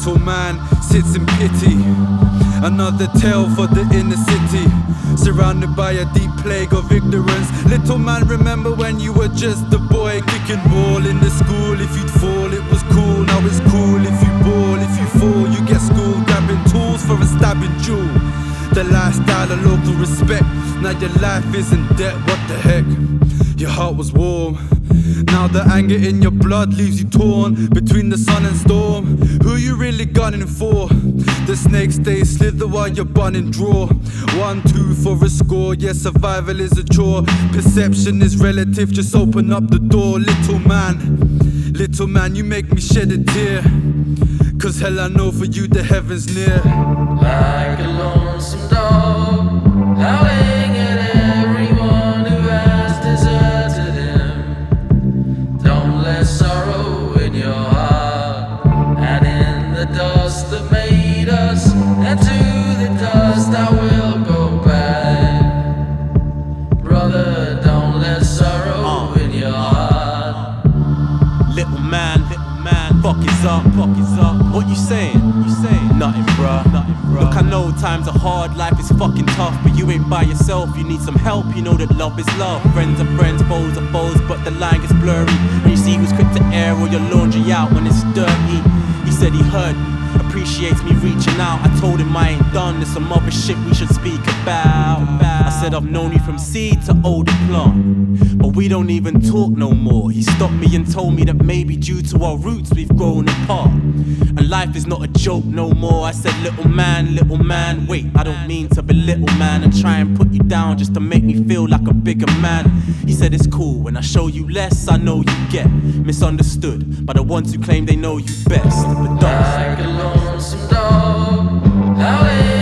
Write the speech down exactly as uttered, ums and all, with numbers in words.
Little man sits in pity. Another tale for the inner city, surrounded by a deep plague of ignorance. Little man, remember when you were just a boy, kicking ball in the school. If you'd fall, it was cool. Now it's cool if you ball. If you fall, you get schooled, grabbing tools for a stabbing jewel. The lifestyle of local respect. Now your life is in debt, what the heck? Your heart was warm. Now the anger in your blood leaves you torn between the sun and storm. Who you really gunning for? The snakes they slither while you're bunning draw. One, two for a score. Yes, survival is a chore. Perception is relative, just open up the door. Little man, little man, you make me shed a tear. Cause hell, I know for you the heaven's near. Like a lonesome dog, howling at everyone who has deserted him. Don't let sorrow in your heart, and in the dust that made us, and to the dust I will go back. Brother, don't let sorrow uh, in your heart. Little man, little man, fuck is up, fuck is up. What you saying? You saying? Nothing, bruh. Nothing, bruh. Look, I know times are hard, life is fucking tough, but you ain't by yourself. You need some help. You know that love is love. Friends are friends, foes are foes, but the line gets blurry. And you see who's quick to air all your laundry out when it's dirty. He said he heard me, appreciates me reaching out. I told him I ain't done. There's some other shit we should speak about. I said I've known you from seed to older plant, but we don't even talk no more. He stopped me and told me that maybe due to our roots we've grown apart, and life is not a joke no more. I said, little man, little man, wait, I don't mean to belittle, man, and try and put you down just to make me feel like a bigger man. He said it's cool, when I show you less, I know you get misunderstood by the ones who claim they know you best. But don't. Like a lonesome dog, howling